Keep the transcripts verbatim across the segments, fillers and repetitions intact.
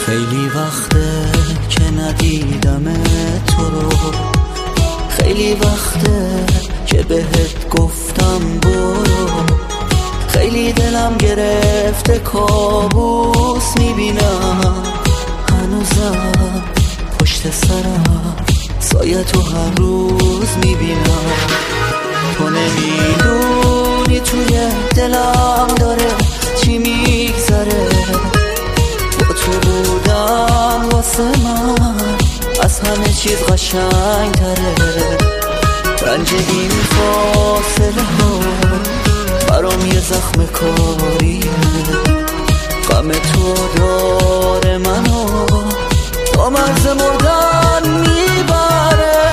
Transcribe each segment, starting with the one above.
خیلی وقته که ندیدم تو رو، خیلی وقته که بهت گفتم برو، خیلی دلم گرفته کابوس میبینم، هنوزم پشت سرم سایه تو هر روز میبینم. تو نمیدونی توی دلم داره چی میگذره، با تو بودم واسه من از همه چیز قشنگ تره. رنج این فاصله ها برام یه زخم کاریه، غم تو داره منو تا مرز مردن میبره.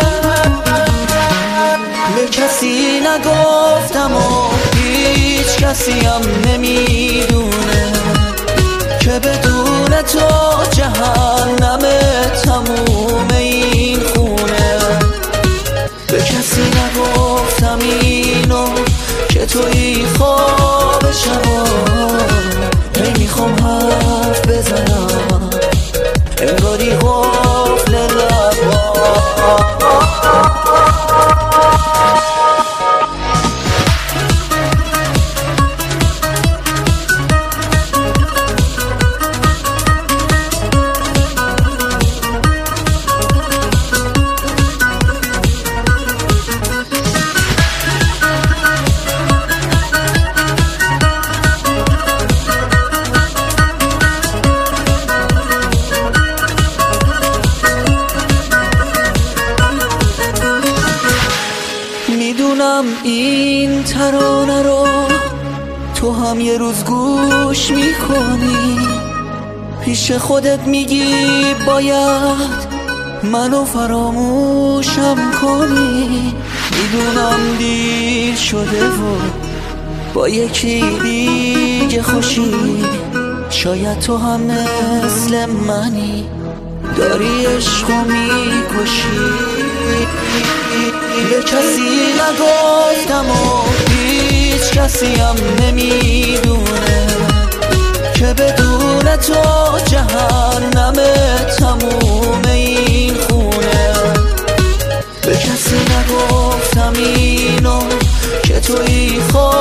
به کسی نگفتم و هیچ کسی هم نمیدونه که بدون تو جهنم تموم این خونه. به کسی نگفتم اینو که توی خواب شبا هی میخوام حرف بزنم، انگاری قفل لبا. میدونم این ترانه رو تو هم یه روز گوش میکنی، پیش خودت میگی باید منو فراموشم کنی. میدونم دیر شده و با یکی دیگه خوشی، شاید تو هم مثل منی داری عشقو میکشی. به کسی نگفتم و هیچ کسی هم نمیدونه که بدون تو جهنم تموم این خونه. به کسی نگفتم اینو که توی خواب